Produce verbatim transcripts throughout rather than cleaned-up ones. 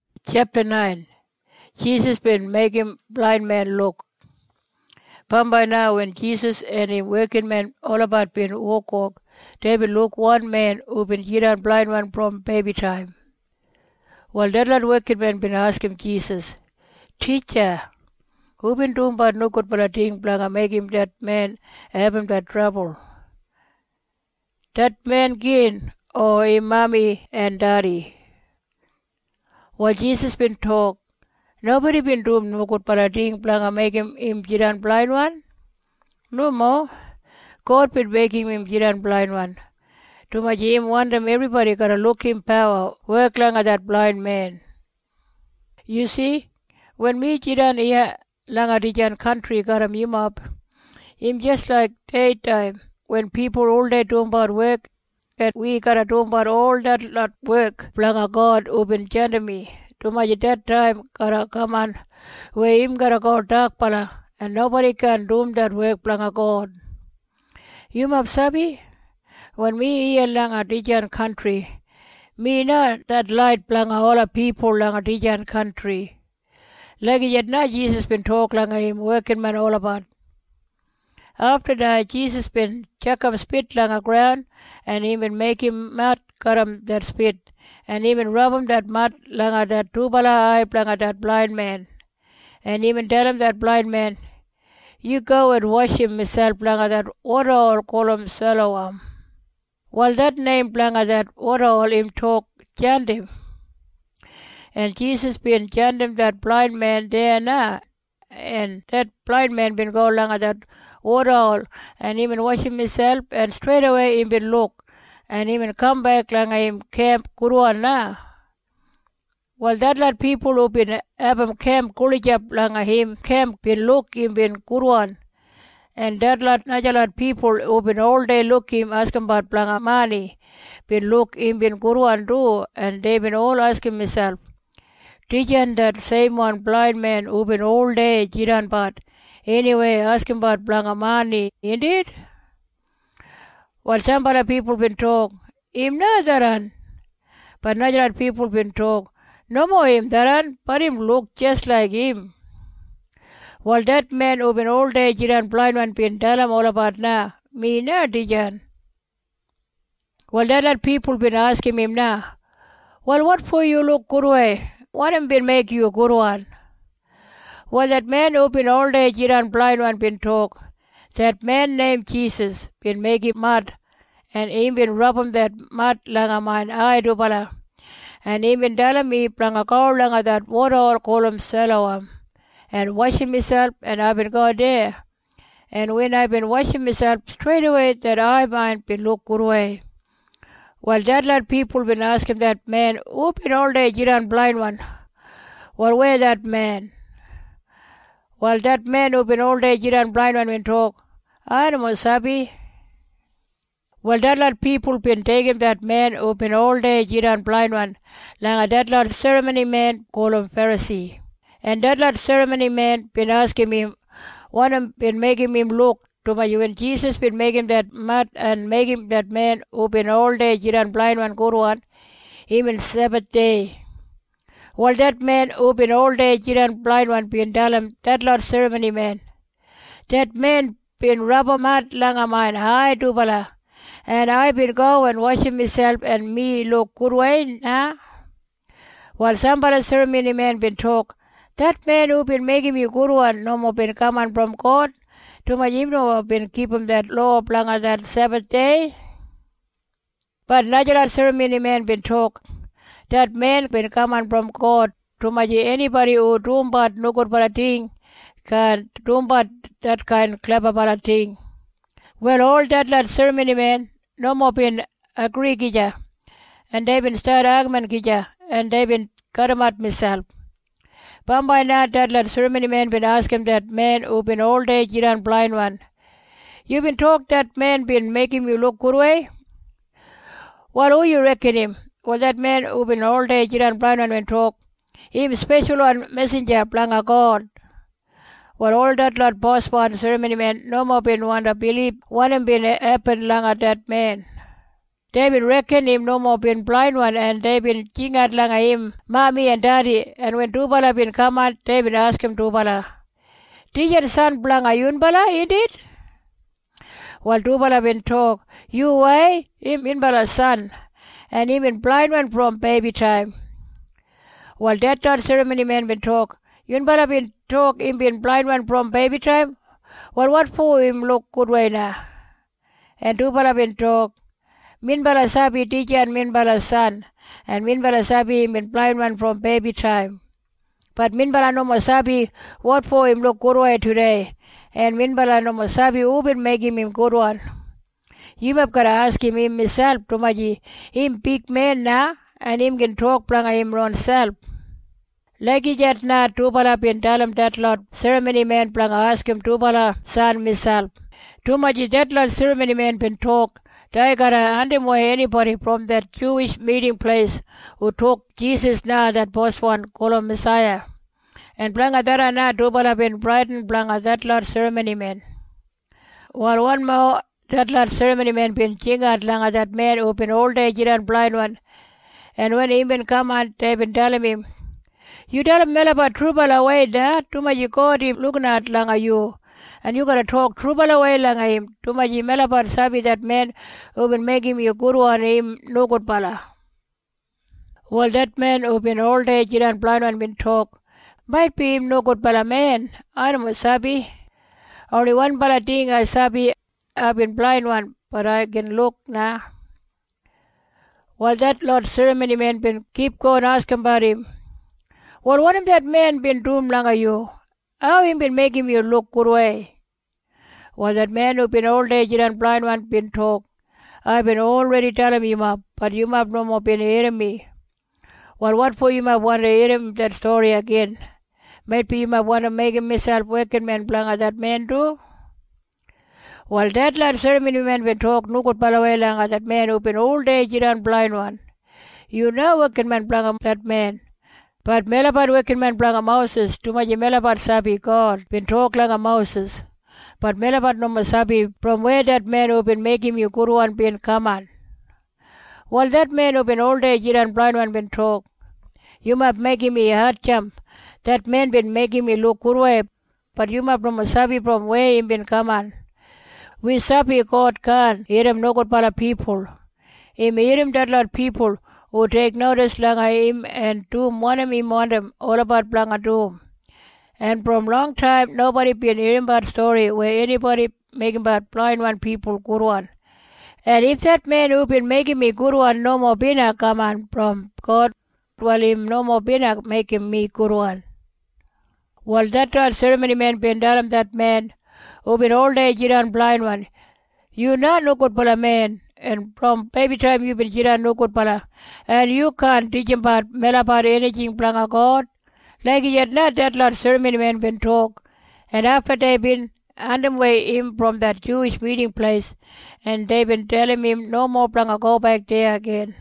Chapter nine. Jesus been making blind man look. From by now when Jesus and him working men all about been walk walk, they will look one man who been given blind one from baby time. While that lad working man been asking Jesus, Teacher, who been doing but no good but a thing blank make him that man have him that trouble? That man gain or him mommy and daddy? While Jesus been talk, nobody been doing no good but a thing blank make him him given blind one? No more. God been making him given blind one. To my him want them everybody gotta look him power, work long at that blind man. You see, when me jiran here long at the country got him up, him just like daytime, when people all day doing about work, and we gotta do about all that lot work, long God who been gender me. To my that time gotta come on, where him gotta go dark pala, and nobody can do that work, long God. You mab sabi? When me here lang a Dijan country, me na that light blang all the people lang a Dijan country. Like yet na Jesus been talk lang a him working man all about. After that Jesus been check him spit lang a ground and even make him mad cut him that spit and even rub him that mud lang a that two bala eye lang a that blind man. And even tell him that blind man, you go and wash him myself lang a that water all call him Siloam. While that name blanga that water all him talk chant him. And Jesus been chant him that blind man there now. And that blind man been go along at that water all and even wash him himself and straight away him been look and even come back langa him camp Kuruan na. While that lot people who been have him camp Kulijap langa him camp been look him been Kuruan. And that lot najalat people who been all day look him asking about blanga money, been look him been guru and do, and they been all asking myself, Teaching that same one blind man who been all day jiran but anyway asking about blanga money, indeed? While some other people been talk, him na daran, but najalat people been talk, no more him daran, but him look just like him. While that man who been all day jiran blind one been tell him all about na, me na dijan. While that lot people been asking him na, well what for you look guru? What him been make you a guru one? Well that man who been all day jiran blind one been talk, that man named Jesus been make him mud, and him been rub him that mud langa mine eye do bala, and him been tell him me planga call langa that water all call him Siloam. And washing myself, and I've been go there. And when I've been washing myself, straight away that I might been look good way. While that lot people been asking that man, who been all day jiran blind one? Well, where that man? While that man who been all day jiran blind one been talk, I don't know, sabi. Well, that lot people been taking that man who been all day jiran blind one, like that lot ceremony man call him Pharisee. And that lot ceremony man been asking him, one of been making him look to my when Jesus been making that mud and making that man who been all day jiran blind one go one, even Sabbath day. While that man who been all day jiran blind one been tell him, that lot ceremony man, that man been rubber mud langa mine high to bala, and I been go and washing myself and me look good way na. While somebody ceremony man been talk, that man who been making me guru and no more been coming from God, to my him no been keeping that law of langa that Sabbath day. But najalat ceremony man been talk, that man been coming from God, to my anybody who do but no good but a thing, can do but that kind clever but a thing. Well, all that that ceremony man no more been agree kija, and they been start argument kija, and they been cut him at myself. By now that lad ceremony man been asking that man who been all day jiran blind one, you been talk that man been making you look good way? Well, who you reckon him? Well, that man who been all day jiran blind one been talk, him special one messenger blanga God. Well, all that lot boss one ceremony man no more been want to believe what him been happen langa that man. They been reckon him no more been blind one, and they been jingat lang him, mommy and daddy. And when Tubala been come out, they been ask him Tubala, Tijan son blang ayun bala, indeed? While Tubala been talk, you why? Him in bala's son, and him been blind one from baby time. While that third ceremony man been talk, yun bala been talk, him been blind one from baby time. Well, what for him look good way now? And Tubala been talk, Min bala sabi teacher and min bala son, and min bala sabi him been blind one from baby time. But min bala no more sabi what for him look good way today, and min bala no more sabi who been making him good one. You have got to ask him himself, Tumaji, him big man now, and him can talk planga him own self. Lagi jet na Tubala been tell him that lot ceremony man planga ask him Tubala son himself. Tumaji that lot ceremony man been talk. They gotta undermine anybody from that Jewish meeting place who took Jesus now that was one called Messiah. And blanga dara na Tubala been brightened blanga that lot ceremony man. While one more that lot ceremony man been chingat langa that man who been old age and blind one. And when he been come out, they been telling him, you tell him about Tubala way da, tuma you got him looking at langa you. And you gotta talk Tubala away langa him. Tumaji melabar sabi that man who been making me a guru on him no good pala. Well, that man who been old age and blind one been talk. Might be him no good pala man. I don't sabi. Only one pala thing I sabi. I've been blind one, but I can look now. Well, that Lord ceremony man been keep going asking about him. Well, what if that man been doing langa you? How him been making you look good way? Well, that man who been old age and blind one been talk. I've been already telling you, ma, but you have no more been hearing me. Well, what for you might want to hear him that story again? Maybe you might want to make him myself wicked man blanga that man do? Well, that lad ceremony man been talk no good palaway langa that man who been old age and blind one. You know wicked man blanga that man. But melabar wicked man blanga Moses, tumaji melabar sabi God, been talk langa Moses. But melabar no masabi from where that man who been making you guru one been come on. Well, that man who been old age and blind one been talk. You might making me a hard jump. That man been making me look guru way, but you might no masabi from where him been come on. We sabi God can hear him no good pala people. Him hear him that lot people who take notice langa him and do monem him on them all about blanga doom. And from long time nobody been hearing about story where anybody making about blind one people good one. And if that man who been making me good one no more bina come on from God, well him no more bina making me good one. Well, that uh, ceremony man been telling that man who been old age and blind one, you not no good pala man. And from baby time you been jiran no good pala. And you can't teach him about melabar anything blanga God. Like yet not that lot ceremony man been talk. And after they been underway him from that Jewish meeting place, and they been telling him no more blanga go back there again.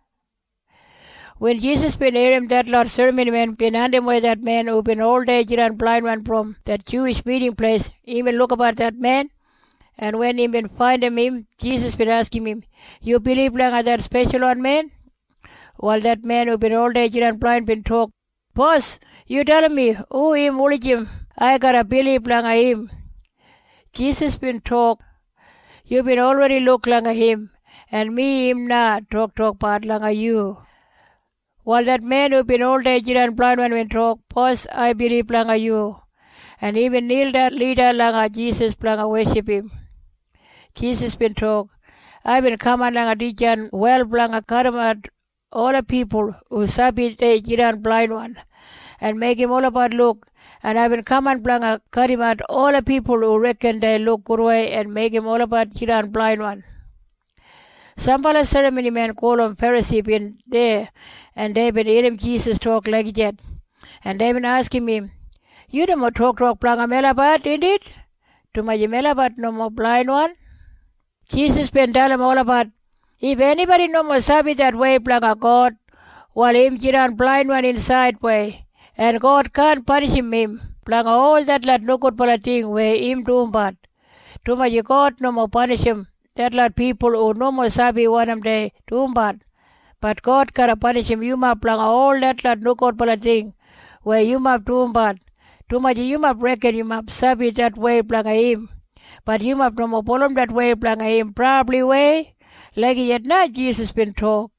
When Jesus been hearing that lot ceremony man been underway that man who been old age and blind one from that Jewish meeting place, he been look about that man. And when he been finding him, Jesus been asking him, you believe langa that special one man? Well, that man who been old age and blind been talk. Boss, you telling me, who him, who him? I gotta believe langa him. Jesus been talk. You been already look langa him. And me him na talk talk part langa you. Well, that man who been old age and blind one been talk. Boss, I believe langa you. And even kneel that leader langa Jesus langa worship him. Jesus been talk. I been come on langa dijan well blanga karamat all the people who sabi they jiran blind one and make him all about look. And I been come on blanga karimat all the people who reckon they look good way and make him all about jiran blind one. Some pala ceremony man call him Pharisee been there, and they been hearing Jesus talk like that. And they been asking him, you don't more talk talk blanga melabat, did it? To my melabat no more blind one? Jesus been tell him all about, if anybody no more sabi that way blanga God, while him jiran blind one inside way, and God can't punish him, him blanga all that lot no good pala thing where him doing but. To my God no more punish him, that lot people who no more sabi one of day too bad. But God gotta punish him. You must plan all that lot no God for a thing. Where you must do bad. Too much you must reckon you must sabi that way plan him. But you must no more problem that way plan him. Probably way. Like yet not Jesus been talk.